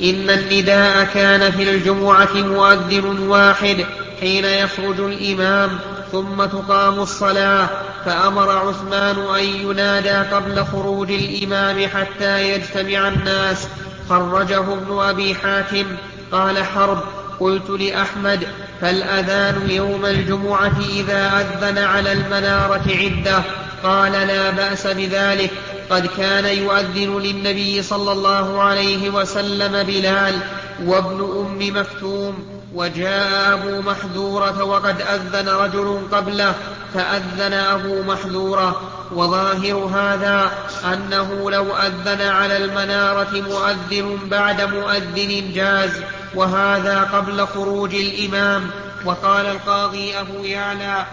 إن النداء كان في الجمعة مؤذن واحد حين يخرج الإمام ثم تقام الصلاة، فأمر عثمان أن ينادى قبل خروج الإمام حتى يجتمع الناس. خرجه ابن أبي حاتم. قال حرب: قلت لأحمد: فالأذان يوم الجمعة إذا أذن على المنارة عدة؟ قال: لا بأس بذلك، قد كان يؤذن للنبي صلى الله عليه وسلم بلال وابن أم مكتوم، وجاء أبو محذورة وقد أذن رجل قبله فأذن أبو محذورة. وظاهر هذا أنه لو أذن على المنارة مؤذن بعد مؤذن جاز، وهذا قبل خروج الإمام. وقال القاضي أبو يعلى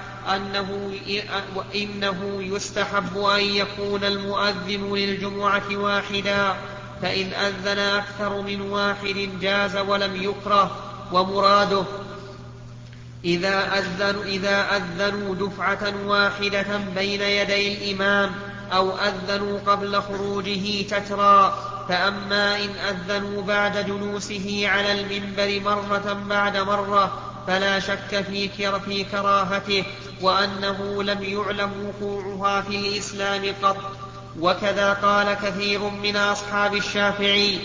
إنه يستحب أن يكون المؤذن للجمعة واحدا، فإن أذن أكثر من واحد جاز ولم يكره. ومراده إذا أذنوا دفعة واحدة بين يدي الإمام أو أذنوا قبل خروجه تترى. فأما إن أذنوا بعد جلوسه على المنبر مرة بعد مرة فلا شك في كراهته، وأنه لم يعلم وقوعها في الإسلام قط. وكذا قال كثير من أصحاب الشافعي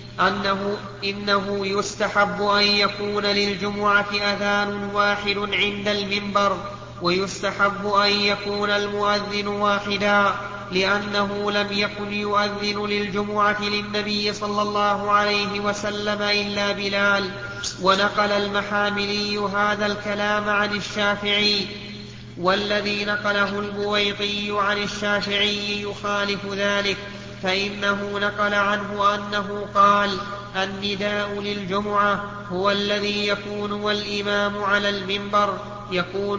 إنه يستحب أن يكون للجمعة أذان واحد عند المنبر، ويستحب أن يكون المؤذن واحدا، لأنه لم يكن يؤذن للجمعة للنبي صلى الله عليه وسلم إلا بلال. ونقل المحاملي هذا الكلام عن الشافعي، والذي نقله البويطي عن الشافعي يخالف ذلك، فإنه نقل عنه أنه قال: النداء للجمعة هو الذي يكون والإمام على المنبر، يكون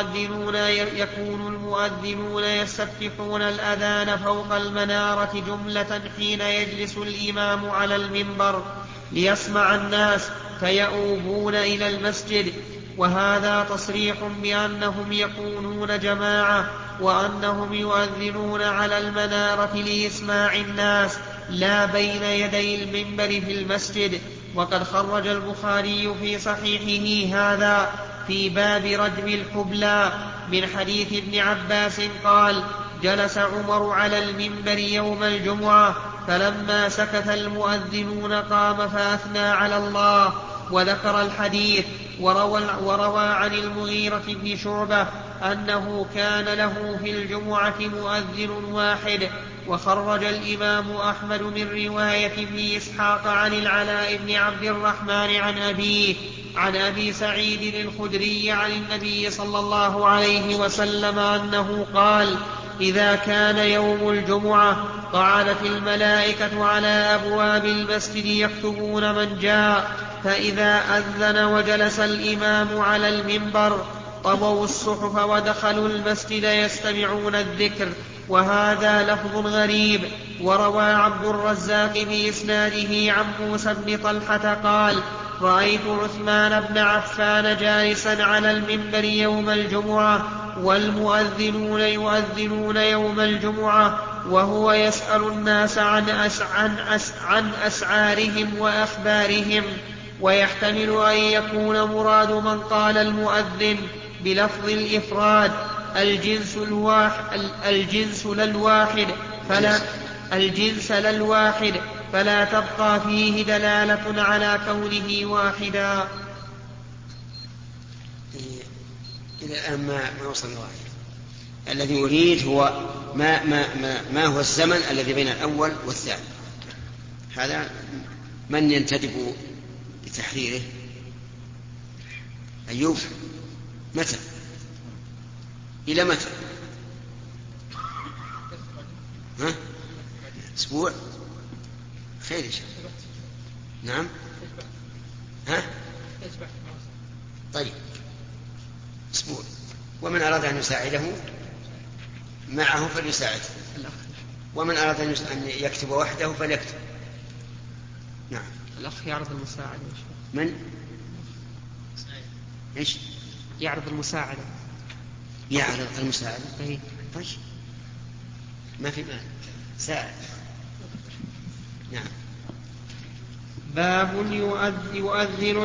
المؤذنون يستفتحون الأذان فوق المنارة جملة حين يجلس الإمام على المنبر ليسمع الناس فيؤوبون إلى المسجد. وهذا تصريح بأنهم يكونون جماعة، وأنهم يؤذنون على المنارة لإسماع الناس لا بين يدي المنبر في المسجد. وقد خرج البخاري في صحيحه هذا في باب رجم الحبلى من حديث ابن عباس قال: جلس عمر على المنبر يوم الجمعة فلما سكت المؤذنون قام فأثنى على الله، وذكر الحديث. وروى عن المغيرة بن شعبة أنه كان له في الجمعة مؤذن واحد. وخرج الإمام أحمد من رواية ابن إسحاق عن العلاء بن عبد الرحمن عن أبي سعيد الخدري عن النبي صلى الله عليه وسلم أنه قال: إذا كان يوم الجمعة قعدت الملائكة على أبواب المسجد يكتبون من جاء، فإذا أذن وجلس الإمام على المنبر طووا الصحف ودخلوا المسجد يستمعون الذكر. وهذا لفظ غريب. وروى عبد الرزاق بإسناده عن موسى بن طلحة قال: رأيت عثمان بن عفان جالسا على المنبر يوم الجمعة والمؤذنون يؤذنون يوم الجمعة وهو يسأل الناس عن أسعارهم وأخبارهم. ويحتمل أن يكون مراد من قال المؤذن بلفظ الإفراد الجنس للواحد فلا تبقى فيه دلالة على كونه واحدا. إلى الآن ما وصلنا واحد. الذي يريد هو ما هو الزمن الذي بين الأول والثاني. هذا من ينتدب لتحريره؟ أيوب، متى؟ إلى متى؟ أسبوع؟ خير إن شاء الله. نعم. طيب، أسبوع. ومن أراد أن يساعده معه فليساعده، ومن أراد أن يكتب وحده فليكتب. نعم. الأخ يعرض المساعدة. من؟ إيش؟ يعرض المساعدة. يعرض المساعدة. طيب، ما في مال، ساعد. نعم. باب يؤذن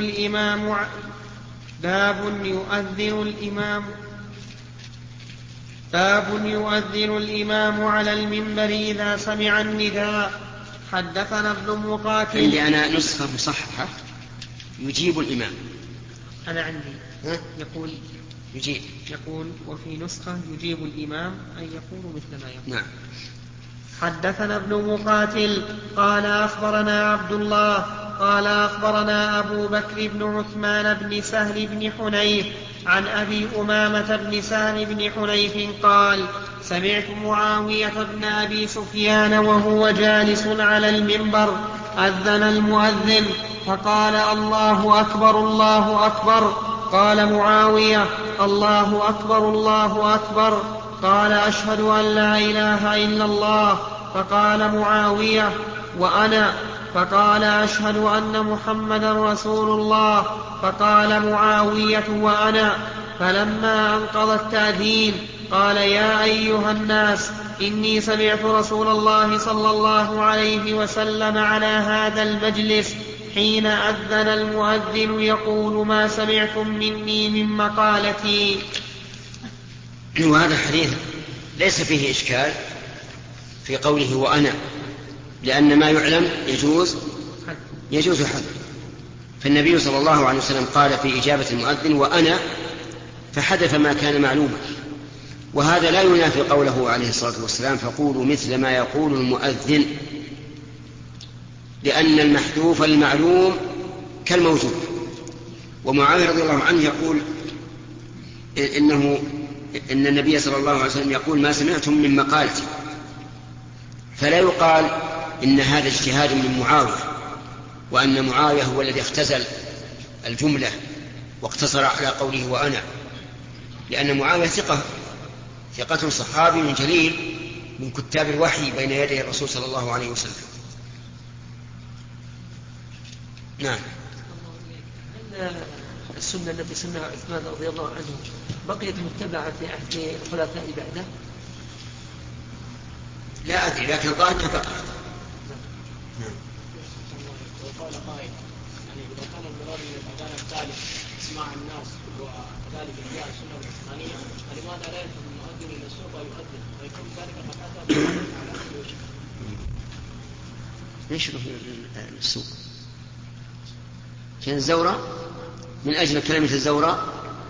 الإمام على المنبر إذا سمع النداء. حدثنا ابن مقاتل. عندي أنا نسخة مصححة يجيب الإمام. أنا عندي يقول يجيب. يقول وفي نسخة يجيب الإمام أن يقول مثل ما يقول. نعم. حدثنا ابن مقاتل قال أخبرنا عبد الله قال أخبرنا أبو بكر بن عثمان بن سهل بن حنيف عن أبي أمامة بن سهل بن حنيف قال سمعت معاوية بن أبي سفيان وهو جالس على المنبر أذن المؤذن فقال الله أكبر الله أكبر. قال معاوية الله أكبر الله أكبر. قال أشهد أن لا إله إلا الله. فقال معاوية وأنا. فقال أشهد أن محمدا رسول الله. فقال معاوية وأنا. فلما أنقضى التأذين قال يا أيها الناس إني سمعت رسول الله صلى الله عليه وسلم على هذا المجلس حين أذن المؤذن يقول ما سمعتم مني من مقالتي. وهذا الحديث ليس فيه إشكال في قوله وأنا، لأن ما يعلم يجوز حد. فالنبي صلى الله عليه وسلم قال في إجابة المؤذن وأنا، فحدث ما كان معلوما. وهذا لا ينافي قوله عليه الصلاة والسلام فقولوا مثل ما يقول المؤذن، لأن المحذوف المعلوم كالموجود. ومعاوية رضي الله عنه يقول إن النبي صلى الله عليه وسلم يقول ما سمعتم من مقالتي، فلا يقال إن هذا اجتهاد من معاوية وأن معاوية هو الذي اختزل الجملة واقتصر على قوله وأنا، لأن معاوية ثقة صحابي جليل من كتاب الوحي بين يدي الرسول صلى الله عليه وسلم. نعم. السنة التي سنها عثمان رضي الله عنه بقيت متبعة في عهد الخلفاء بعده؟ لا أدري، لكن ظاهرها بقيت. وقال قائل يعني إذا كان المراد من الأذان الثالث اسماع الناس وذلك جاء السنة العثمانية، فلماذا لا يدخل المؤذن إلى السوق ويؤذن ويكون ذلك قد أتى على أهل وجه؟ ليش السوق؟ كان الزورة من أجل كلمة الزورة.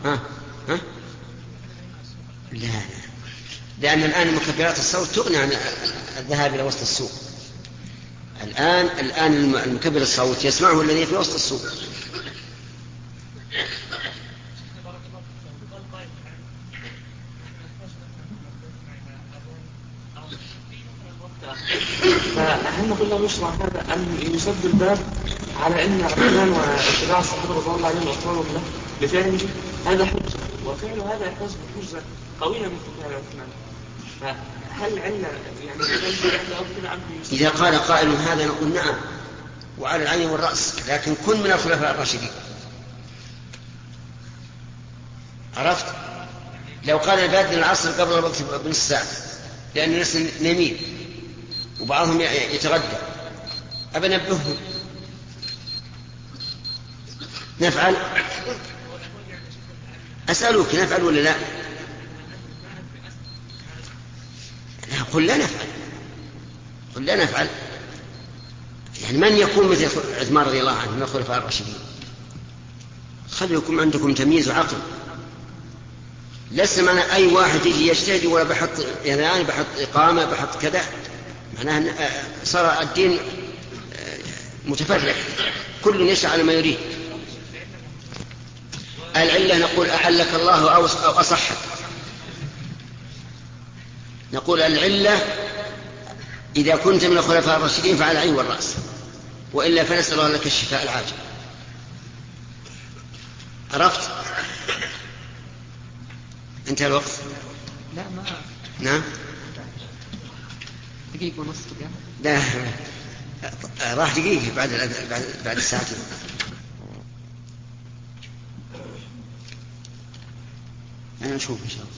لا، لأن الآن مكبرات الصوت تغني عن الذهاب إلى وسط السوق. الآن المكبر الصوت يسمعه الذي في وسط السوق. فهل نقول له يشرع هذا أن يسد الباب على أن عثمان واتباع الصحابة رضي الله عنهم وأطلالهم له بفعله هذا حجة، وفعل هذا يحتاج بحجة قوية من فعل عثمان؟ فهل علة يعني إذا قال قائل هذا نقول نعم وعلى العين والرأس، لكن كن من الخلفاء الراشدين. عرفت؟ لو قال البادئ العصر قبل الوقت بنص ساعة لأن الناس نايمين وبعضهم يتغدى، أبنبههم نفعل؟ أسألوك نفعل ولا لا؟ قل لا نفعل. يعني من يكون مثل عثمان رضي الله عنه من الخلفاء الراشدين؟ خلوا يكون عندكم تمييز وعقل. لسه معنا أي واحد يجي يجتهد ولا بحط إذان بحط إقامة بحط كذا، معناه صار الدين متفرق، كل يشاء على ما يريد. العلة نقول أحلك الله أو أصحك. نقول العلة إذا كنت من الخلفاء الراشدين فعلى العين والرأس، وإلا فنسأل الله لك الشفاء العاجل. عرفت؟ انتهى الوقت؟ لا ما نعم دقيقة ونص كده. لا راح دقيقة بعد الساعتين. أنا نشوف إن شاء الله.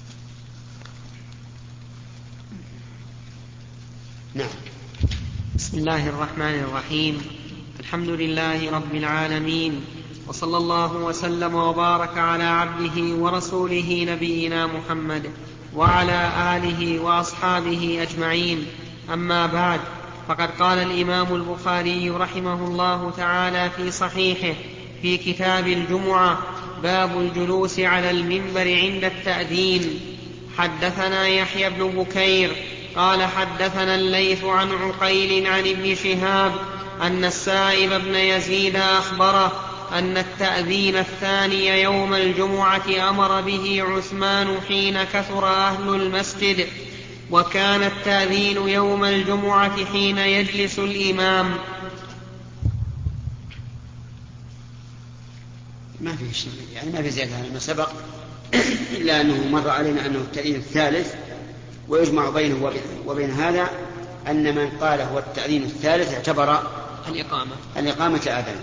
نعم. بسم بسم الله الرحمن الرحيم. الحمد لله رب العالمين، وصلى الله وسلم وبارك على عبده ورسوله نبينا محمد وعلى آله وأصحابه أجمعين. أما بعد، فقد قال الإمام البخاري رحمه الله تعالى في صحيحه في كتاب الجمعة: باب الجلوس على المنبر عند التأذين. حدثنا يحيى بن بكير قال حدثنا الليث عن عقيل عن ابن شهاب أن السائب بن يزيد أخبره أن التأذين الثاني يوم الجمعة أمر به عثمان حين كثر أهل المسجد، وكان التأذين يوم الجمعة حين يجلس الإمام. ما في شيء، يعني ما في زيادة على ما سبق، إلا أنه مر علينا أنه التأذين الثالث، ويجمع بينه وبين هذا أن من قال هو التأذين الثالث اعتبر الإقامة آذان.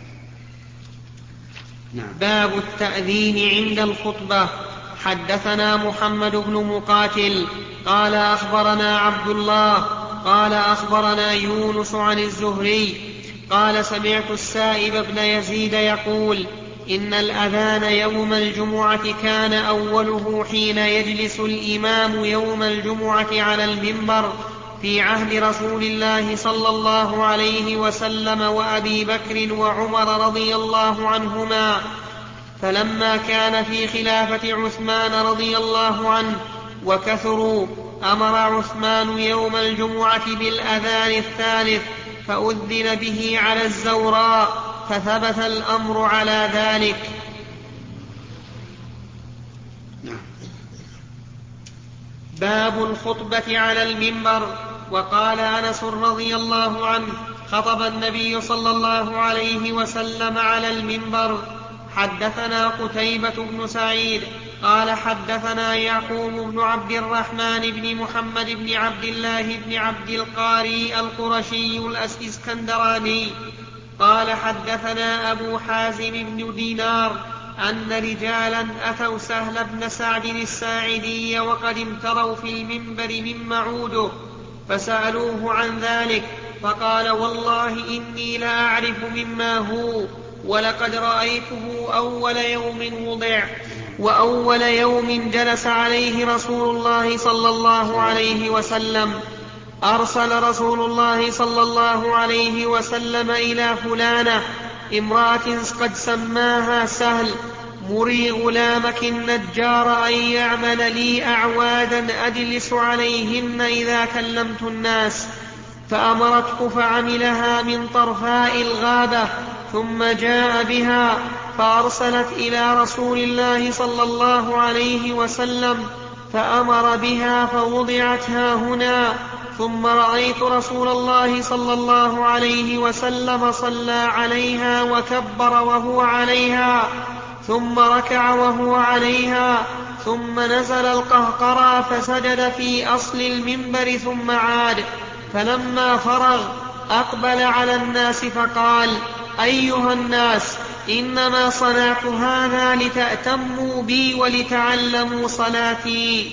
نعم. باب التأذين عند الخطبة. حدثنا محمد بن مقاتل قال أخبرنا عبد الله قال أخبرنا يونس عن الزهري قال سمعت السائب بن يزيد يقول: إن الأذان يوم الجمعة كان أوله حين يجلس الإمام يوم الجمعة على المنبر في عهد رسول الله صلى الله عليه وسلم وأبي بكر وعمر رضي الله عنهما، فلما كان في خلافة عثمان رضي الله عنه وكثروا أمر عثمان يوم الجمعة بالأذان الثالث، فأذن به على الزوراء، فثبت الأمر على ذلك. باب الخطبة على المنبر. وقال أنس رضي الله عنه: خطب النبي صلى الله عليه وسلم على المنبر. حدثنا قتيبة بن سعيد قال حدثنا يعقوب بن عبد الرحمن بن محمد بن عبد الله بن عبد القاري القرشي الإسكندراني قال حدثنا أبو حازم بن دينار أن رجالا أتوا سهل بن سعد الساعدي وقد امتروا في المنبر من معوده، فسألوه عن ذلك، فقال: والله إني لأعرف مما هو، ولقد رأيته أول يوم وضع وأول يوم جلس عليه رسول الله صلى الله عليه وسلم. أرسل رسول الله صلى الله عليه وسلم إلى فلانة امرأة قد سماها سهل: مري غلامك النجار أن يعمل لي أعوادا أجلس عليهن إذا كلمت الناس، فأمرته فعملها من طرفاء الغابة، ثم جاء بها فأرسلت إلى رسول الله صلى الله عليه وسلم، فأمر بها فوضعت هاهنا، ثم رأيت رسول الله صلى الله عليه وسلم صلى عليها وكبر وهو عليها، ثم ركع وهو عليها، ثم نزل القهقرى فسجد في أصل المنبر ثم عاد، فلما فرغ أقبل على الناس فقال: أيها الناس، إنما صنعت هذا لتأتموا بي ولتعلموا صلاتي.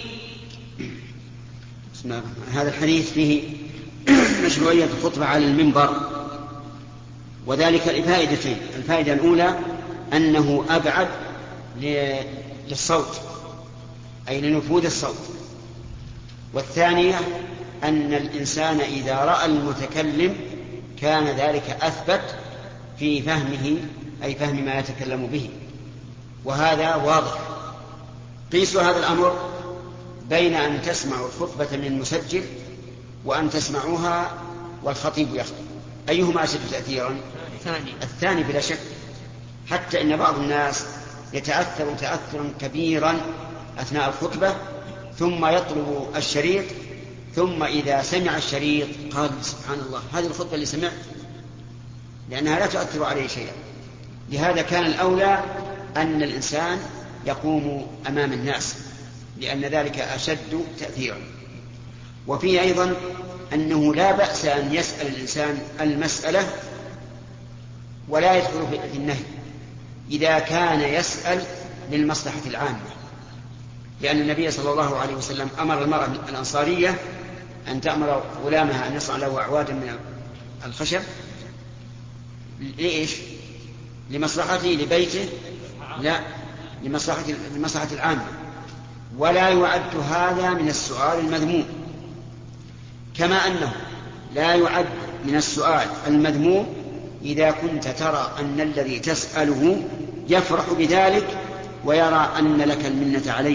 هذا الحديث فيه مشروعية الخطبة على المنبر، وذلك لفائدتين: الفائدة الأولى أنه أبعد للصوت، أي لنفوذ الصوت، والثانية أن الإنسان إذا رأى المتكلم كان ذلك أثبت في فهمه، أي فهم ما يتكلم به، وهذا واضح. قيسوا هذا الأمر بين أن تسمعوا الخطبة من مسجل وأن تسمعوها والخطيب يخطب، أيهما أشد تأثيرا؟ الثاني بلا شك، حتى إن بعض الناس يتأثر تأثرا كبيرا أثناء الخطبة ثم يطلب الشريط، ثم إذا سمع الشريط قال: سبحان الله، هذه الخطبة اللي سمعت، لأنها لا تؤثر عليه شيئا. لهذا كان الأولى أن الإنسان يقوم أمام الناس، لأن ذلك أشد تأثيرا. وفيه أيضا أنه لا بأس أن يسأل الإنسان المسألة ولا يدخل في النهي إذا كان يسأل للمصلحة العامة، لأن النبي صلى الله عليه وسلم أمر المرأة الأنصارية أن تأمر غلامها أن يصنع له أعوادا من الخشب لإيش؟ لمصلحته لبيته؟ لا، لمصلحة العامة. ولا يعد هذا من السؤال المذموم، كما أنه لا يعد من السؤال المذموم إذا كنت ترى أن الذي تسأله يفرح بذلك ويرى أن لك المنة عليه.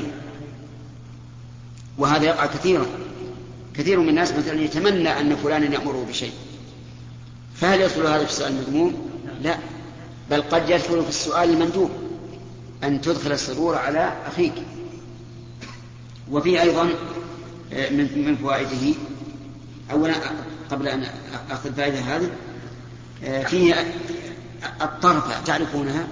وهذا يقع كثيرا. كثير من الناس مثلا يتمنى أن فلانا يأمره بشيء، فهل يدخل هذا في السؤال المذموم؟ لا، بل قد يدخل في السؤال المندوب، أن تدخل السرور على أخيك. وفيه أيضا من فوائده، أولا قبل أن أخذ فائدة هذه، فيه الطرفة، تعرفونها؟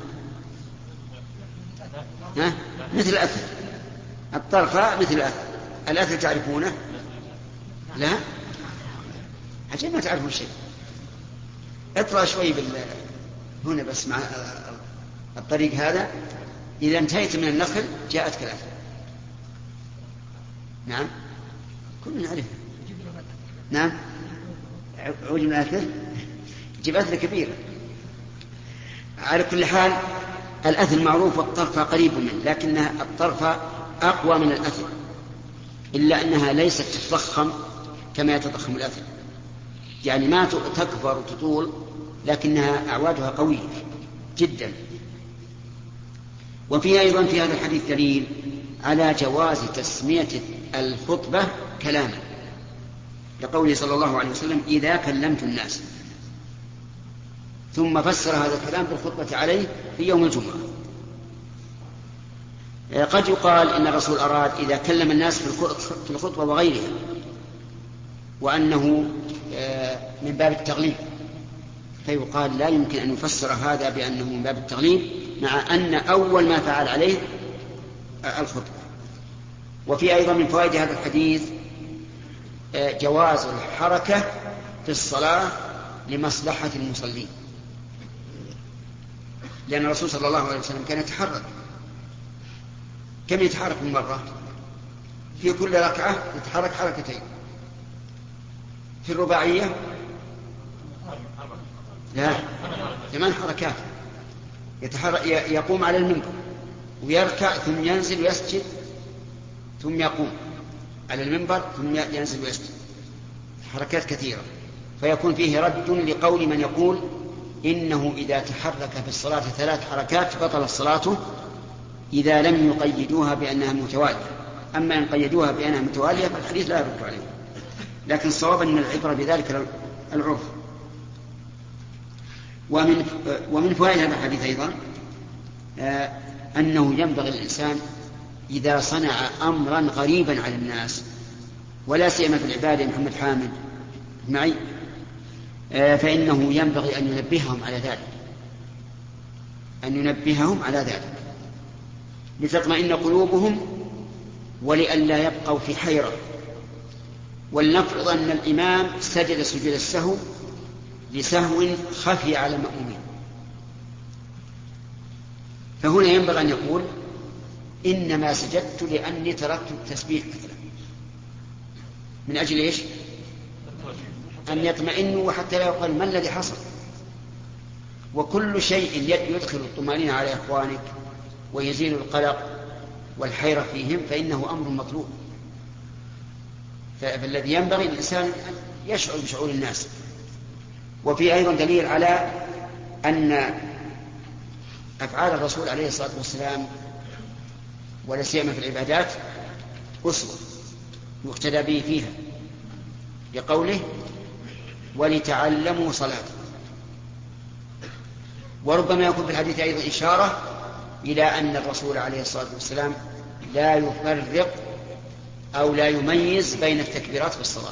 مثل الأثر. الطرفة مثل الأثر تعرفونه؟ لا، عشان ما تعرفون شيء. اطلع شوي هنا بس مع الطريق هذا، إذا انتهيت من النخل جاءتك الأثر. نعم، كلنا نعرفها. نعم، عود من الأثر، جيب أثر كبيرة. على كل حال الأثر معروف والطرفة قريب منه، لكن الطرفة أقوى من الأثر، إلا أنها ليست تتضخم كما يتضخم الأثر، يعني ما تكبر وتطول، لكنها أعوادها قوية جدا. وفي أيضا في هذا الحديث دليل على جواز تسمية الخطبة كلاما، لقوله صلى الله عليه وسلم: إذا كلمت الناس، ثم فسر هذا الكلام بالخطبة عليه في يوم الجمعة. قد يقال إن الرسول أراد إذا كلم الناس في الخطبة وغيرها، وأنه من باب التغليب، فيقال لا يمكن أن يفسر هذا بأنه من باب التغليب، مع أن أول ما فعل عليه الخطبة. وفي أيضا من فوائد هذا الحديث جواز الحركة في الصلاة لمصلحة المصلين، لأن الرسول صلى الله عليه وسلم كان يتحرك. كم يتحرك من مرة؟ في كل ركعة يتحرك حركتين. في الرباعية لا، 8 حركات. يقوم على المنبر ويركع ثم ينزل ويسجد ثم يقوم على المنبر ثم ينزل ويسجد، حركات كثيرة. فيكون فيه رد لقول من يقول إنه إذا تحرك في الصلاة 3 حركات بطل الصلاة إذا لم يقيدوها بأنها متوالية. أما إن قيدوها بأنها متوالية فالحديث لا يرد عليه، لكن الصواب أن العبرة بذلك العرف. ومن فوائد هذا الحديث أيضا أنه ينبغي الإنسان إذا صنع أمرا غريبا على الناس، ولا سيما في العبادة محمد حامد معي، فإنه ينبغي أن ينبههم على ذلك، لتطمئن قلوبهم ولئلا يبقوا في حيرة. ولنفرض أن الإمام سجد سجود السهو لسهو خفي على المأمومين، فهنا ينبغي أن يقول: إنما سجدت لأني تركت التسبيح مثلا، من أجل إيش؟ أن يطمئنوا، وحتى لا يقال ما الذي حصل. وكل شيء يدخل الطمأنينة على إخوانك ويزيل القلق والحيرة فيهم فإنه أمر مطلوب. فالذي ينبغي الإنسان يشعر بشعور الناس. وفي أيضا دليل على أن أفعال الرسول عليه الصلاة والسلام ولا سيما في العبادات أسوة يقتدى به فيها، لقوله: ولتعلموا صلاة. وربما يكون في الحديث أيضا إشارة إلى أن الرسول عليه الصلاة والسلام لا يفرق أو لا يميز بين التكبيرات في الصلاة،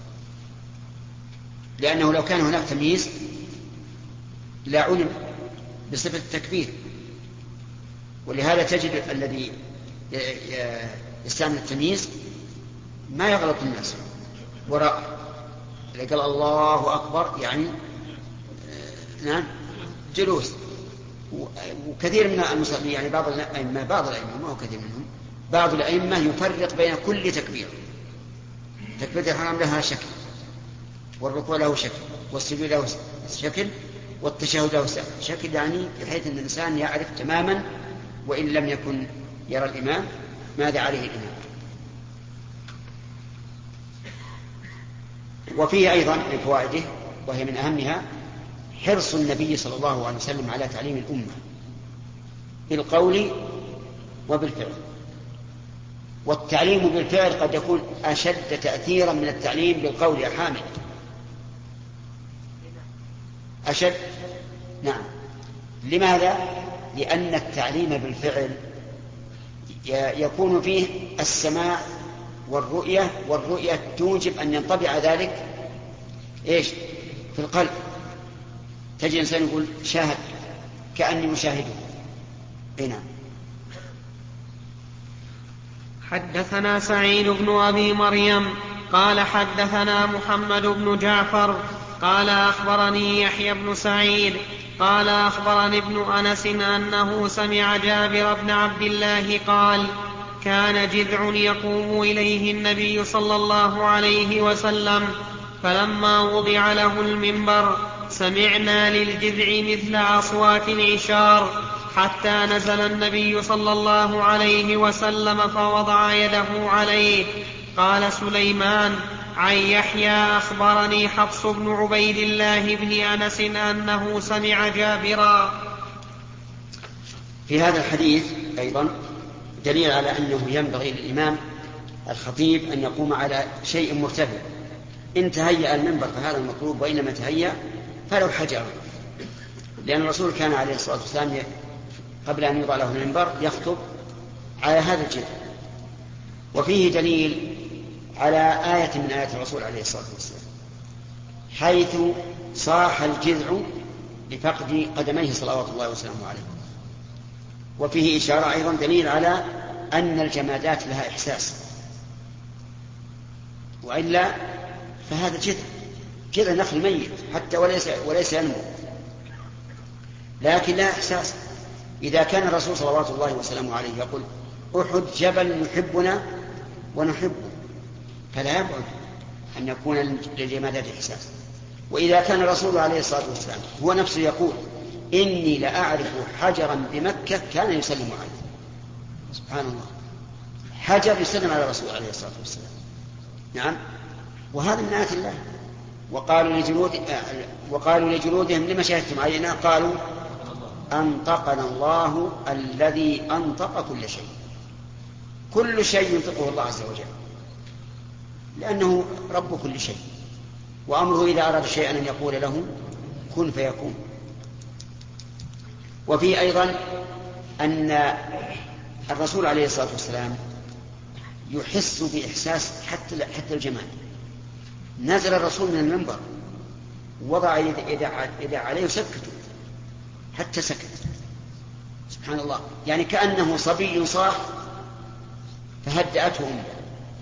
لأنه لو كان هناك تمييز لا علم بصفة التكبير. ولهذا تجد الذي يستعمل التمييز ما يغلط الناس وراء، إذا قال الله أكبر يعني نعم جلوس. وكثير من المصلين يعني بعض الأئمة ما هو كثير منهم، بعض الأئمة يفرق بين كل تكبير. تكبيرة الحرام لها شكل، والركوع له شكل، والسجود له شكل والتشهد له شكل، يعني بحيث أن الإنسان يعرف تماما وإن لم يكن يرى الإمام ماذا عليه الإمام. وفيه أيضا من فوائده وهي من أهمها حرص النبي صلى الله عليه وسلم على تعليم الأمة بالقول وبالفعل، والتعليم بالفعل قد يكون أشد تأثيرا من التعليم بالقول يا حامد. أشد، نعم. لماذا؟ لأن التعليم بالفعل يكون فيه السماع والرؤية توجب أن ينطبع ذلك إيش في القلب. تجد إنسان يقول شاهد كأني مشاهده. نعم. حدثنا سعيد بن أبي مريم قال حدثنا محمد بن جعفر قال أخبرني يحيى بن سعيد قال أخبرني ابن أنس أنه سمع جابر بن عبد الله قال كان جذع يقوم إليه النبي صلى الله عليه وسلم، فلما وضع له المنبر سمعنا للجذع مثل أصوات العشار، حتى نزل النبي صلى الله عليه وسلم فوضع يده عليه. قال سليمان عن يحيى أخبرني حفص بن عبيد الله بن أنس أنه سمع جابرا. في هذا الحديث أيضا دليل على أنه ينبغي للإمام الخطيب أن يقوم على شيء مرتفع. إن تهيأ المنبر فهذا المطلوب، وإنما تهيأ فلو حجر، لأن الرسول كان عليه الصلاة والسلام قبل أن يوضع له المنبر يخطب على هذا الجذع. وفيه دليل على آية من آيات الرسول عليه الصلاة والسلام حيث صاح الجذع لفقد قدميه صلوات الله وسلامه عليه. وفيه إشارة أيضا دليل على أن الجمادات لها إحساس، وإلا فهذا جذع نخل ميت حتى وليس ينمو، لكن لا إحساس. إذا كان الرسول صلوات الله وسلامه عليه يقول أحد جبل يحبنا ونحبه، فلا يبعد أن يكون للجمادات إحساس. وإذا كان الرسول عليه الصلاة والسلام هو نفسه يقول إني لأعرف حجرا بمكة كان يسلم عليه، سبحان الله، حجر يسلم على الرسول عليه الصلاة والسلام. نعم. وهذا من آيات الله. وقالوا لجلودهم لما شهدتم علينا؟ قالوا أنطقنا الله الذي أنطق كل شيء. كل شيء ينطقه الله عز وجل، لأنه رب كل شيء، وأمره إذا أراد شيئا أن يقول له كن فيكون. وفي أيضا أن الرسول عليه الصلاة والسلام يحس بإحساس حتى الجمال. نزل الرسول من المنبر ووضع يده عليه وسكته حتى سكت، سبحان الله، يعني كأنه صبي صاح فهدأته أمه.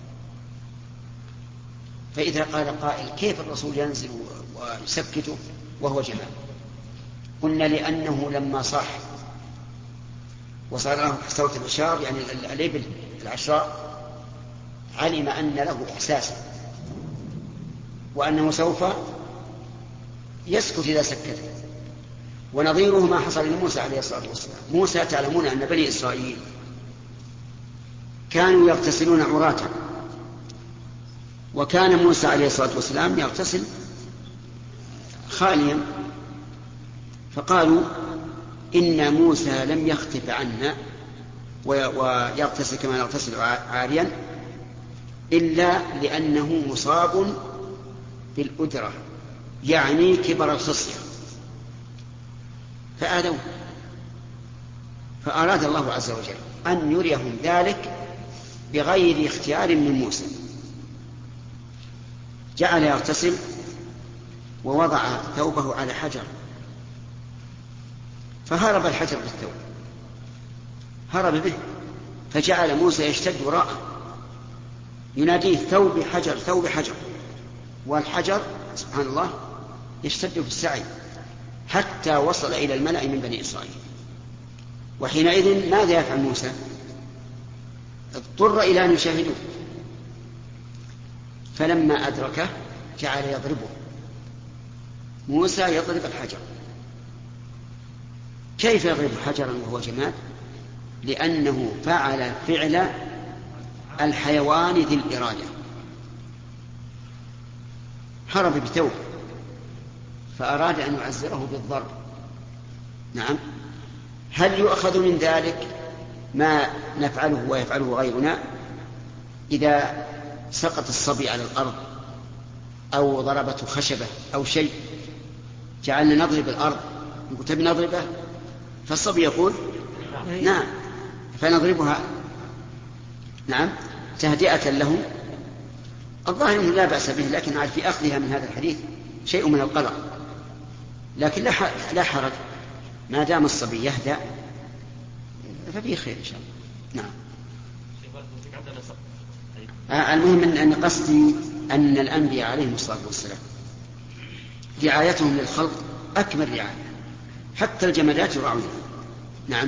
فإذا قال قائل كيف الرسول ينزل ويسكته وهو جمال؟ قلنا لأنه لما صاح وصار له صوت الإشار، يعني الإبل العشراء، علم أن له إحساسا وأنه سوف يسكت إذا سكته. ونظيره ما حصل لموسى عليه الصلاة والسلام. موسى تعلمون أن بني إسرائيل كانوا يغتسلون عراة، وكان موسى عليه الصلاة والسلام يغتسل خاليا، فقالوا إن موسى لم يختف عنا ويغتسل كما يغتسل عاريا إلا لأنه مصاب بالأدرة، يعني كبر الخصية، فآذوه. فأراد الله عز وجل أن يريهم ذلك بغير اختيار من موسى، جعل يغتسل ووضع ثوبه على حجر، فهرب الحجر بالثوب، هرب به، فجعل موسى يشتد وراءه يناديه ثوب حجر ثوب حجر، والحجر سبحان الله يشتد في السعي حتى وصل إلى الملأ من بني إسرائيل. وحينئذ ماذا يفعل موسى؟ اضطر إلى أن يشاهدوه، فلما أدركه جعل يضربه موسى يضرب الحجر. كيف يضرب حجرا وهو جماد؟ لأنه فعل فعل الحيوان ذي الإرادة، هرب بثوب فأراد أن يعزره بالضرب. نعم. هل يؤخذ من ذلك ما نفعله ويفعله غيرنا؟ إذا سقط الصبي على الأرض أو ضربته خشبة أو شيء جعلنا نضرب الأرض نقول تبي نضربه، فالصبي يقول نعم، فنضربها نعم تهدئة له. الظاهر أنه لا بأس به، لكن في أخذها من هذا الحديث شيء من القلق، لكن لا حرج ما دام الصبي يهدأ ففيه خير إن شاء الله. نعم. المهم أن قصدي أن الأنبياء عليهم الصلاة والسلام رعايتهم للخلق أكمل رعاية، حتى الجمادات يرعونها. نعم.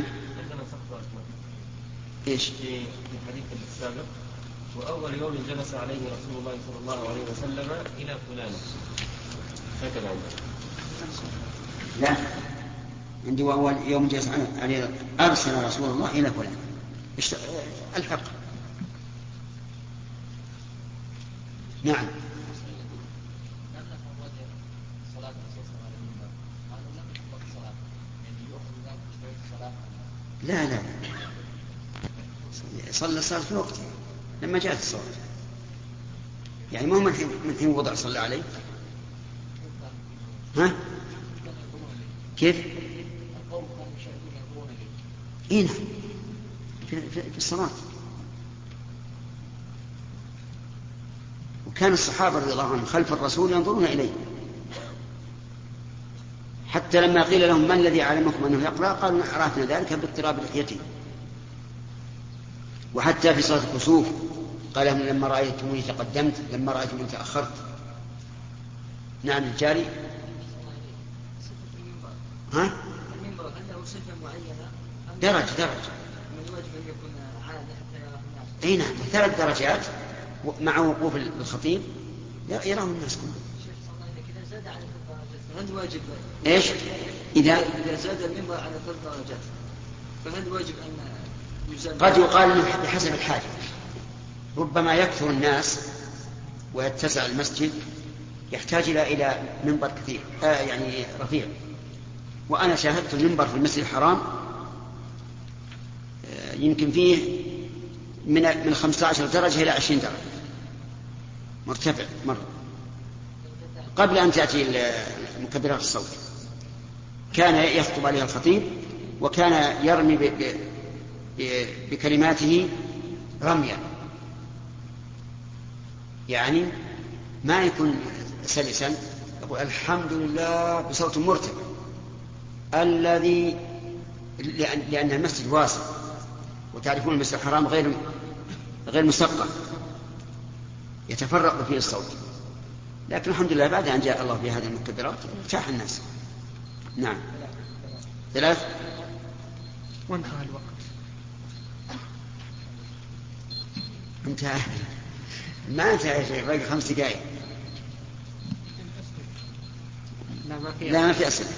إيش؟ في الحديث السابق وأول يوم جلس عليه رسول الله صلى الله عليه وسلم إلى فلان، هكذا عندنا. لا، عندي وأول يوم جلس عليه أرسل رسول الله إلى فلان الحق. نعم. لا صلى الصلاة في وقته لما جاءت الصلاة، يعني مو من حين وضع صلى عليه. ها كيف؟ إيه في الصلاة. وكان الصحابة رضي الله عنهم خلف الرسول ينظرون إليه، حتى لما قيل لهم من الذي علمكم أنه يقرأ قالوا عرفنا ذلك باضطراب لحيته. وحتى في صلاة الكسوف قال لهم لما رأيتموني تقدمت لما رأيتموني تأخرت. نعم الجاري. ها؟ المنبر عنده صفة معينة درجة من الواجب أن يكون عالي حتى يراه الناس. أي نعم 3 درجات مع وقوف الخطيب يراه الناس كلهم. شيخ صلى الله عليه وسلم إذا زاد على 3 درجات فهل واجب؟ إيش؟ إذا زاد المنبر على 3 درجات فهل واجب أن يزال؟ قد يقال انه بحسب الحاجة، ربما يكثر الناس ويتسع المسجد يحتاج إلى منبر كثير يعني رفيع. وأنا شاهدت المنبر في المسجد الحرام يمكن فيه من 15 درجة إلى 20 درجة مرتفع مرة قبل أن تأتي مكبرات الصوت. كان يخطب عليها الخطيب وكان يرمي بكلماته رميا، يعني ما يكون سلسا، يقول الحمد لله بصوت مرتفع الذي لأن المسجد واسع وتعرفون المسجد الحرام غير مسقف يتفرق فيه الصوت، لكن الحمد لله بعد أن جاء الله بهذه المكبرات ارتاح الناس. نعم 3 وانتهى الوقت. انتهى ما انتهى يا شيخ، باقي 5 دقائق. لا ما في أسئلة.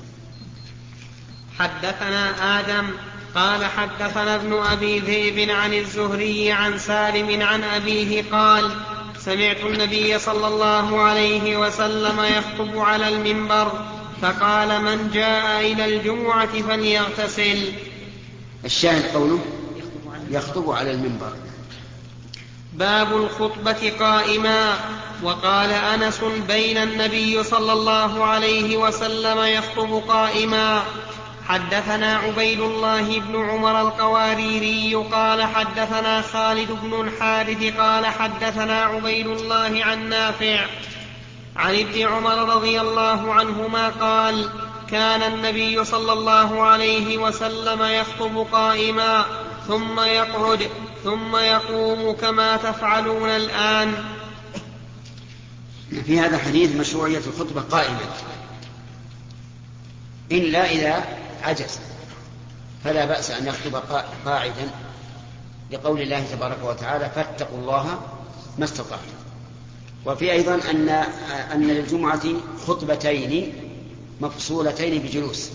حدثنا آدم قال حدثنا ابن أبي ذئب عن الزهري عن سالم عن أبيه قال سمعت النبي صلى الله عليه وسلم يخطب على المنبر فقال من جاء إلى الجمعة فليغتسل. الشاهد قوله يخطب على المنبر. باب الخطبة قائما. وقال أنس بين النبي صلى الله عليه وسلم يخطب قائما. حدثنا عبيد الله بن عمر القواريري قال حدثنا خالد بن الحارث قال حدثنا عبيد الله عن نافع عن ابن عمر رضي الله عنهما قال كان النبي صلى الله عليه وسلم يخطب قائما ثم يقعد ثم يقوم كما تفعلون الآن. في هذا الحديث مشروعية الخطبة قائمة إلا إذا عجز، فلا بأس أن يخطب قاعدا لقول الله تبارك وتعالى فاتقوا الله ما استطعتم. وفي أيضا أن للجمعة خطبتين مفصولتين بجلوس،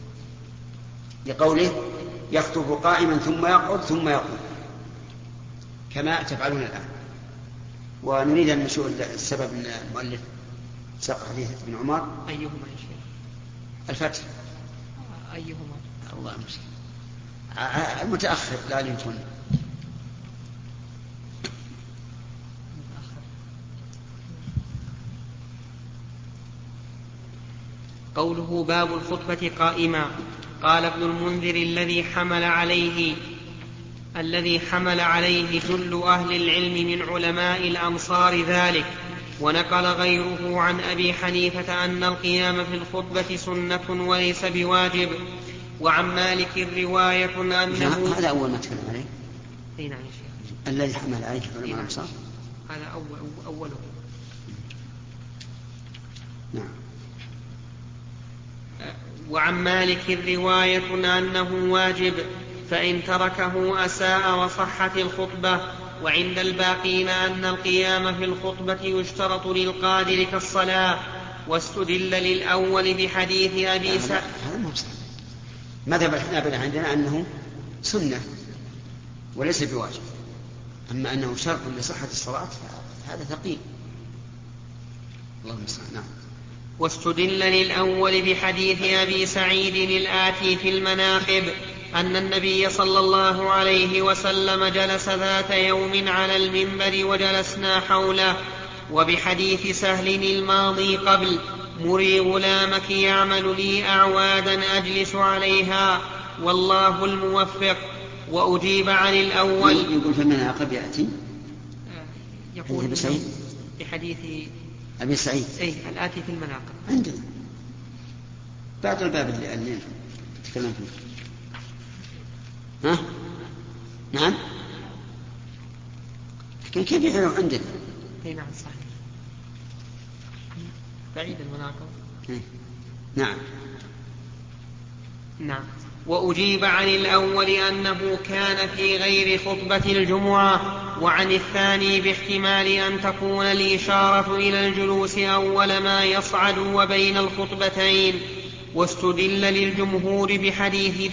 لقوله يخطب قائما ثم يقعد ثم يقوم كما تفعلون الآن. ونريد أن نشوف السبب من المؤلف ساق حديث ابن عمر. أيهما يا شيخ؟ الفتح. أيهما؟ الله المسلم المتأخر لا يمكن. قوله باب الخطبة قائما. قال ابن المنذر الذي حمل عليه جل أهل العلم من علماء الأمصار ذلك. ونقل غيره عن أبي حنيفة أن القيام في الخطبة سنة وليس بواجب. وعن مالك رواية أنه هذا أول ما تكلم عليه. أي نعم يا شيخ. الذي حمل عليه علماء الأمصار هذا أوله. نعم. وعن مالك رواية أنه واجب، فإن تركه أساء وصحت الخطبة. وعند الباقين أن القيام في الخطبة يشترط للقادر كالصلاة. واستدل للأول بحديث أبي سعيد. هذا مو صحيح. مذهب الحنابلة عندنا أنه سنة وليس بواجب، أما أنه شرط لصحة الصلاة هذا ثقيل. اللهم صل. نعم. واستدل للأول بحديث أبي سعيد الآتي في المناقب أن النبي صلى الله عليه وسلم جلس ذات يوم على المنبر وجلسنا حوله. وبحديث سهل الماضي قبل مري غلامك يعمل لي أعوادا أجلس عليها والله الموفق. وأجيب عن الأول. يقول في المناقب يأتي يقول أبي سعيد بحديث أبي سعيد الآتي في المناقب عندنا بعد الباب اللي تتكلم فيه. ها؟ نعم. لكن كيف يعلم عندنا؟ نعم صحيح. بعيد المناقب. نعم. وأجيب عن الأول أنه كان في غير خطبة الجمعة، وعن الثاني باحتمال أن تكون الإشارة إلى الجلوس أول ما يصعد وبين الخطبتين. واستدل للجمهور بحديث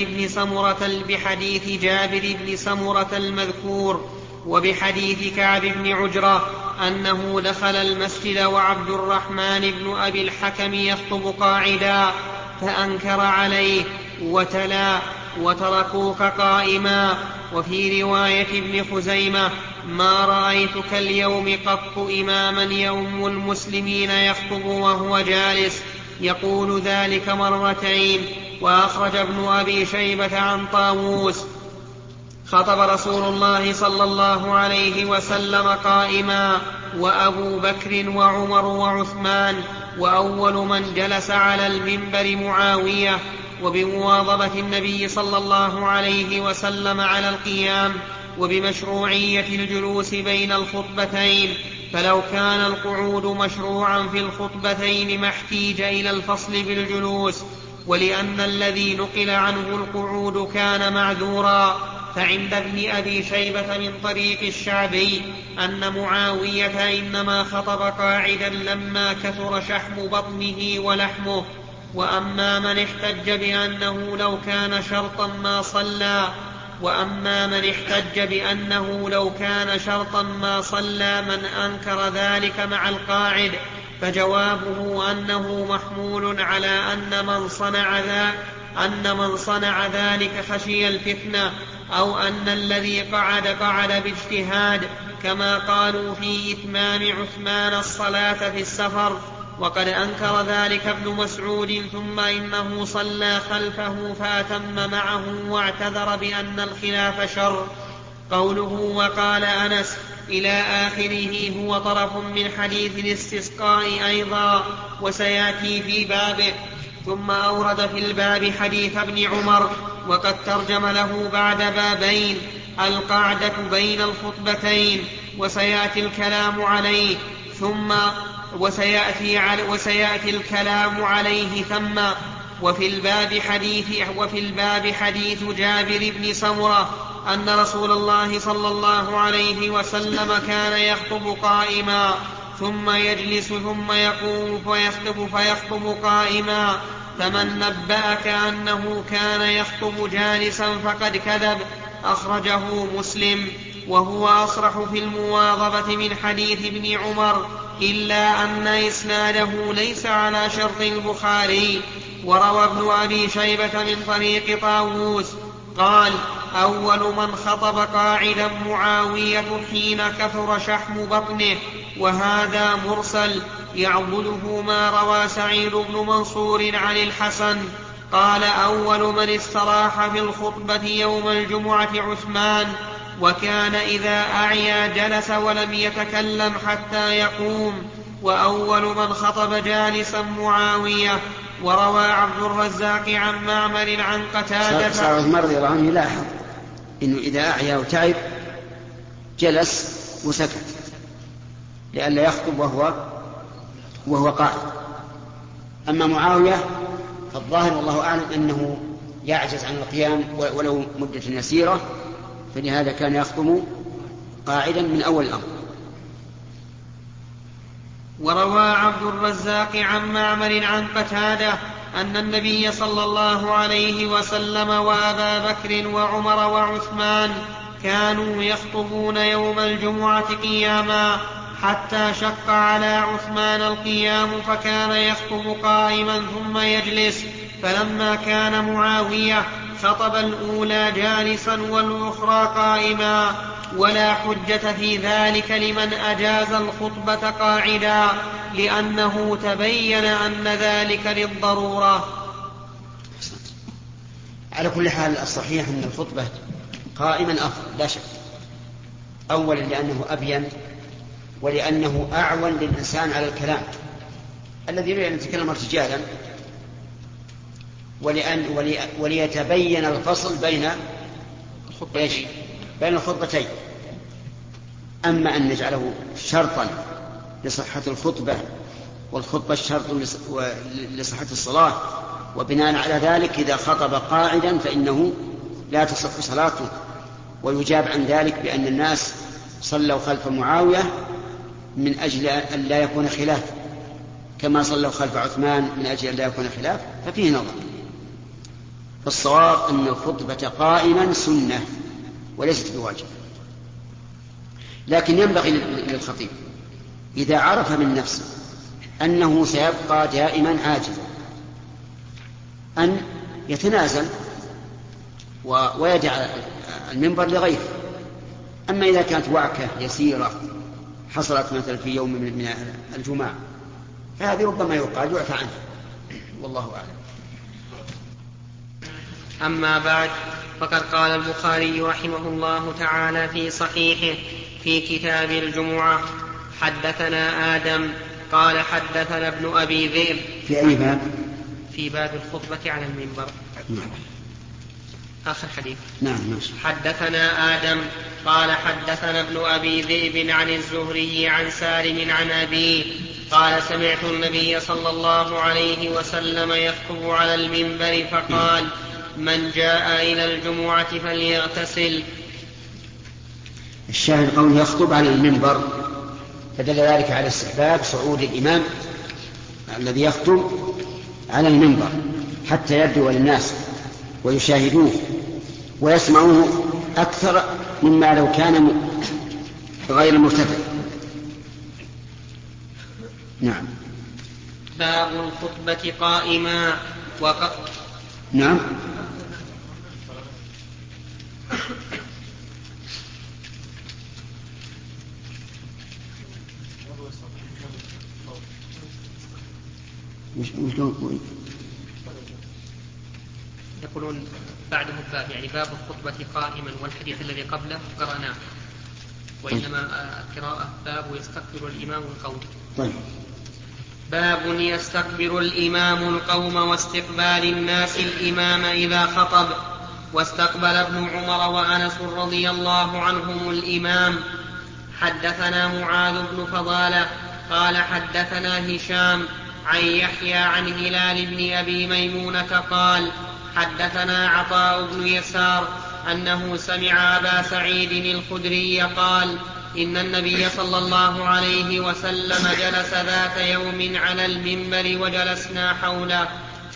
جابر بن سمرة المذكور، وبحديث كعب بن عجرة أنه دخل المسجد وعبد الرحمن بن أبي الحكم يخطب قاعدا فأنكر عليه وتلا وتركوك قائما. وفي رواية ابن خزيمة ما رأيتك اليوم قط إماما يؤم المسلمين يخطب وهو جالس، يقول ذلك مرتين. وأخرج ابن أبي شيبة عن طاووس خطب رسول الله صلى الله عليه وسلم قائما وأبو بكر وعمر وعثمان، وأول من جلس على المنبر معاوية. وبمواظبة النبي صلى الله عليه وسلم على القيام وبمشروعية الجلوس بين الخطبتين. فلو كان القعود مشروعا في الخطبتين ما احتيج إلى الفصل بالجلوس. ولأن الذي نقل عنه القعود كان معذورا، فعند ابن أبي شيبة من طريق الشعبي أن معاوية إنما خطب قاعدا لما كثر شحم بطنه ولحمه. وأما من احتج بأنه لو كان شرطا ما صلى من أنكر ذلك مع القاعد، فجوابه أنه محمول على أن من صنع ذلك خشي الفتنة، أو أن الذي قعد باجتهاد، كما قالوا في إتمام عثمان الصلاة في السفر. وقد أنكر ذلك ابن مسعود ثم إنه صلى خلفه فأتم معه واعتذر بأن الخلاف شر. قوله وقال أنس إلى آخره هو طرف من حديث الاستسقاء أيضا وسيأتي في بابه. ثم أورد في الباب حديث ابن عمر وقد ترجم له بعد بابين القعدة بين الخطبتين، وسيأتي الكلام عليه ثم. وفي الباب حديث جابر بن سمرة أن رسول الله صلى الله عليه وسلم كان يخطب قائما ثم يجلس ثم يقوم فيخطب قائما، فمن نبأك أنه كان يخطب جالسا فقد كذب. أخرجه مسلم. وهو أصرح في المواظبة من حديث ابن عمر، إلا أن إسناده ليس على شرط البخاري. وروى ابن أبي شيبة من طريق طاووس قال: أول من خطب قاعدا معاوية حين كثر شحم بطنه، وهذا مرسل يعضده ما روى سعيد بن منصور عن الحسن قال: أول من استراح في الخطبة يوم الجمعة عثمان، وكان إذا أعيا جلس ولم يتكلم حتى يقوم. وأول من خطب جالسا معاوية. وروى عبد الرزاق عن معمر عن قتادة. صار عثمان رضي الله عنه يلاحظ إنه إذا أعيا وتعب جلس وسكت لئلا يخطب وهو قاعد. أما معاوية فالظاهر والله أعلم أنه يعجز عن القيام ولو مدة يسيرة، فلهذا كان يخطب قاعدا من أول الأمر. وروى عبد الرزاق عن معمر عن قتادة أن النبي صلى الله عليه وسلم وأبا بكر وعمر وعثمان كانوا يخطبون يوم الجمعة قياما، حتى شق على عثمان القيام فكان يخطب قائما ثم يجلس. فلما كان معاوية خطب الأولى جالسا والأخرى قائما، ولا حجة في ذلك لمن أجاز الخطبة قاعدا، لأنه تبين أن ذلك للضرورة. على كل حال الصحيح أن الخطبة قائما أفضل لا شك، أولا لأنه أبين، ولأنه أعون للإنسان على الكلام الذي يريد أن يتكلم ارتجالا، وليتبين الفصل بين الخطبتين. أما أن نجعله شرطا لصحة الخطبة، والخطبة الشرط لصحة الصلاة، وبناء على ذلك إذا خطب قاعدا فإنه لا تصح صلاته، ويجاب عن ذلك بأن الناس صلوا خلف معاوية من أجل أن لا يكون خلاف، كما صلوا خلف عثمان من أجل أن لا يكون خلاف، ففيه نظر. فالصواب أن الخطبة قائما سنة وليست بواجب، لكن ينبغي للخطيب إذا عرف من نفسه أنه سيبقى دائما عاجزا أن يتنازل ويدع المنبر لغيره. أما إذا كانت وعكة يسيرة حصلت مثلا في يوم من الجمعة فهذه ربما يقال يعفى عنه، والله أعلم. أما بعد، فقد قال البخاري رحمه الله تعالى في صحيحه في كتاب الجمعة: حدثنا آدم قال حدثنا ابن أبي ذئب. في أي باب؟ في باب الخطبة على المنبر. آخر حديث. نعم ماشي. حدثنا آدم قال حدثنا ابن أبي ذئب عن الزهري عن سالم عن أبيه قال: سمعت النبي صلى الله عليه وسلم يخطب على المنبر فقال: من جاء إلى الجمعة فليغتسل. الشاهد قوله يخطب على المنبر، فدل ذلك على استحباب صعود الإمام الذي يخطب على المنبر حتى يبدو للناس ويشاهدوه ويسمعوه أكثر مما لو كان غير مرتفع. نعم. باب الخطبة قائما نعم. يقولون بعده الباب، يعني باب الخطبة قائما، والحديث الذي قبله قرأناه، وإنما قراءة باب يستقبل الإمام القوم. طيب. باب يستقبل الإمام القوم واستقبال الناس الإمام إذا خطب. واستقبل ابن عمر وأنس رضي الله عنهم الإمام. حدثنا معاذ بن فضالة قال حدثنا هشام عن يحيى عن هلال بن أبي ميمونة قال: حدثنا عطاء بن يسار أنه سمع أبا سعيد الخدري قال: إن النبي صلى الله عليه وسلم جلس ذات يوم على المنبر وجلسنا حوله.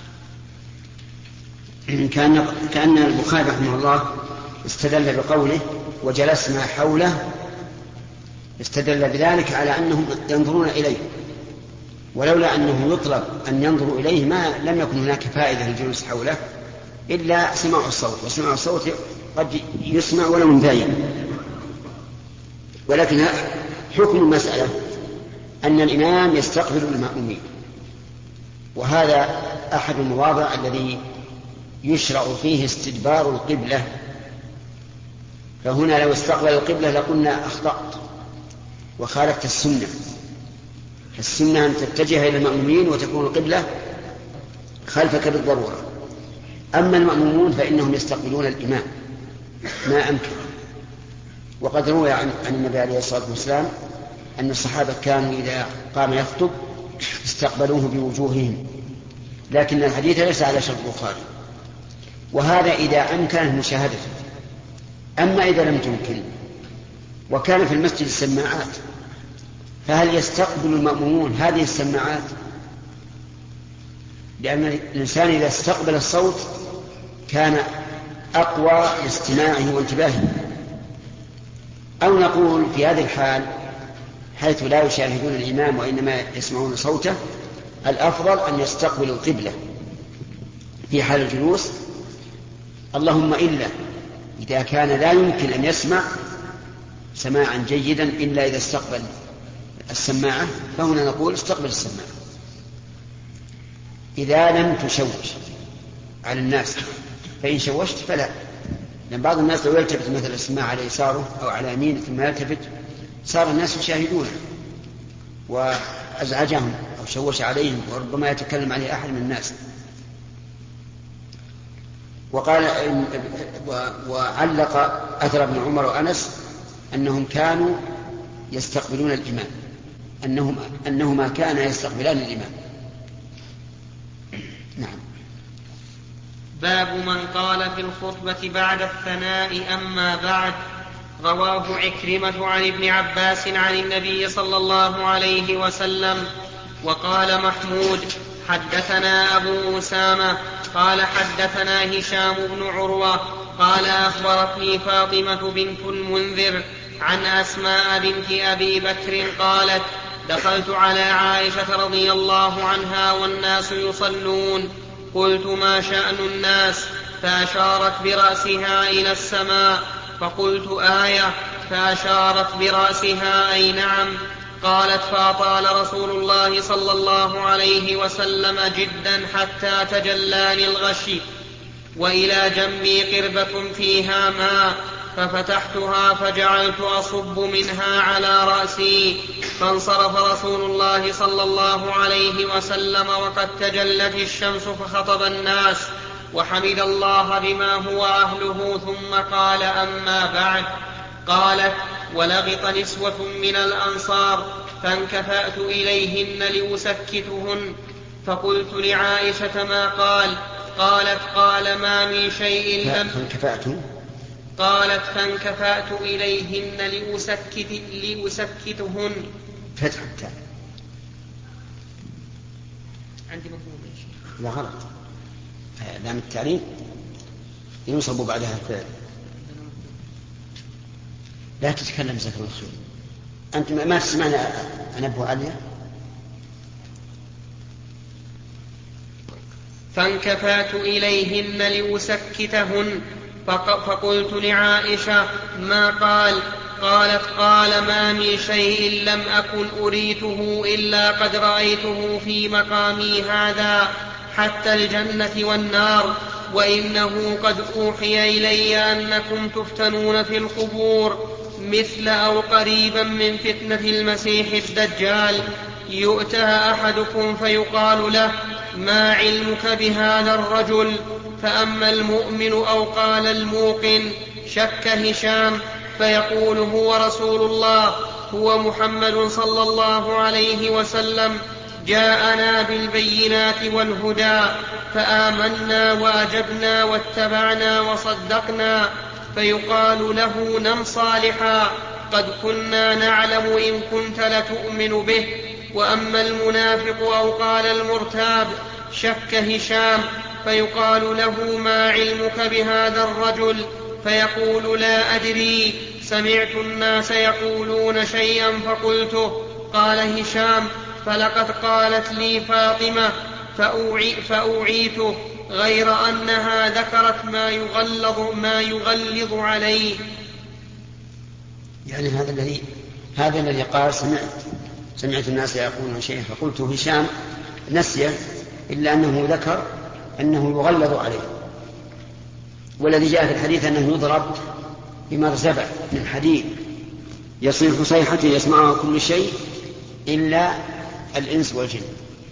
كأن البخاري رحمه الله استدل بقوله وجلسنا حوله، استدل بذلك على أنهم ينظرون إليه، ولولا أنه يطلب أن ينظروا إليه ما لم يكن هناك فائدة للجلوس حوله إلا سماع الصوت، وسماع الصوت قد يسمع ولو من بعيد. ولكن حكم المسألة أن الإمام يستقبل المأمومين، وهذا أحد المواضع الذي يشرع فيه استدبار القبلة. فهنا لو استقبل القبلة لقلنا أخطأت وخالفت السنة. السنة أن تتجه إلى المأمومين وتكون القبلة خلفك بالضرورة. أما المأمومون فإنهم يستقبلون الإمام ما أمكن. وقد روي عن النبي عليه الصلاة والسلام أن الصحابة كانوا إذا قام يخطب استقبلوه بوجوههم، لكن الحديث ليس على شرط البخاري، وهذا إذا أمكن مشاهدته. أما إذا لم تمكن وكان في المسجد السماعات، فهل يستقبل المأمومون هذه السماعات؟ لأن الإنسان إذا استقبل الصوت كان أقوى لاستماعه وانتباهه. أو نقول في هذه الحال حيث لا يشاهدون الإمام وإنما يسمعون صوته، الأفضل أن يستقبلوا القبلة في حال الجلوس، اللهم إلا إذا كان لا يمكن أن يسمع سماعا جيدا إلا إذا استقبل السماعة، فهنا نقول استقبل السماعة. إذا لم تشوش على الناس، فإن شوشت فلا، لأن بعض الناس لو يلتفت مثل السماعة على يساره أو على يمينه ثم يلتفت صار الناس يشاهدونه وأزعجهم أو شوش عليهم، وربما يتكلم عليه أحد من الناس. وعلق أثر ابن عمر وأنس أنهم كانوا يستقبلون الإمام، أنهما كانا يستقبلان الإمام. نعم. باب من قال في الخطبة بعد الثناء أما بعد. رواه عكرمة عن ابن عباس عن النبي صلى الله عليه وسلم. وقال محمود حدثنا أبو أسامة قال حدثنا هشام بن عروة قال أخبرتني فاطمة بنت المنذر عن أسماء بنت أبي بكر قالت دخلت على عائشة رضي الله عنها والناس يصلون، قلت ما شأن الناس؟ فأشارت برأسها إلى السماء، فقلت آية، فأشارت برأسها أي نعم. قالت فأطال رسول الله صلى الله عليه وسلم جدا حتى تجلاني الغشي، وإلى جنبي قربة فيها ماء، ففتحتها فجعلت أصب منها على رأسي، فانصرف رسول الله صلى الله عليه وسلم وقد تجلت الشمس فخطب الناس وحمد الله بما هو أهله، ثم قال أما بعد. قالت ولغط نسوة من الأنصار فانكفأت إليهن لأسكتهن، فقلت لعائشة ما قال؟ قالت قال ما من شيء لم قالت فانكفأت إليهن لأسكتهن. فتح التاء عندي مفهوم لا غلط، لام التعليم ينصب بعدها الفعل. لا تتكلم زكر الخير، أنت ما تسمعني أنبه عليها. فانكفأت إليهن لأسكتهن، فقلت لعائشة ما قال؟ قالت قال ما من شيء لم أكن أريته إلا قد رأيته في مقامي هذا حتى الجنة والنار، وإنه قد أوحي إلي أنكم تفتنون في القبور مثل أو قريبا من فتنة المسيح الدجال، يؤتى أحدكم فيقال له ما علمك بهذا الرجل؟ فأما المؤمن أو قال الموقن شك هشام فيقول هو رسول الله، هو محمد صلى الله عليه وسلم، جاءنا بالبينات والهدى فآمنا وأجبنا واتبعنا وصدقنا، فيقال له نم صالحا، قد كنا نعلم إن كنت لتؤمن به. وأما المنافق أو قال المرتاب شك هشام فيقال له ما علمك بهذا الرجل؟ فيقول لا أدري، سمعت الناس يقولون شيئا فقلته. قال هشام فلقد قالت لي فاطمة فأوعيته، غير أنها ذكرت ما يغلظ عليه. يعني هذا الذي قال سمعت الناس يقولون شيئا فقلت هشام نسي، إلا أنه ذكر أنه يغلظ عليه. والذي جاء في الحديث أنه يضرب بمرزبة من حديد يصير صيحة يسمعها كل شيء إلا الإنس والجن.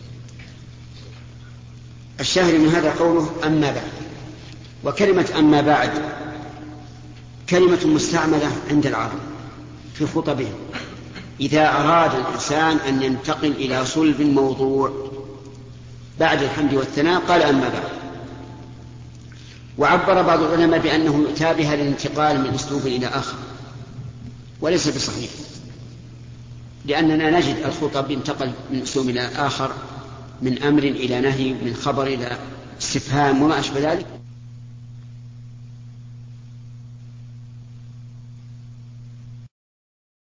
الشاهد من هذا قوله أما بعد. وكلمة أما بعد كلمة مستعملة عند العرب في خطبهم إذا أراد الإنسان أن ينتقل إلى صلب الموضوع بعد الحمد والثناء قال أما بعد. وعبر بعض العلماء بأنه يؤتى بها للانتقال من أسلوب إلى آخر، وليس بصحيح، لأننا نجد الخطب انتقل من أسلوب إلى آخر، من أمر إلى نهي، من خبر إلى استفهام وما أشبه ذلك.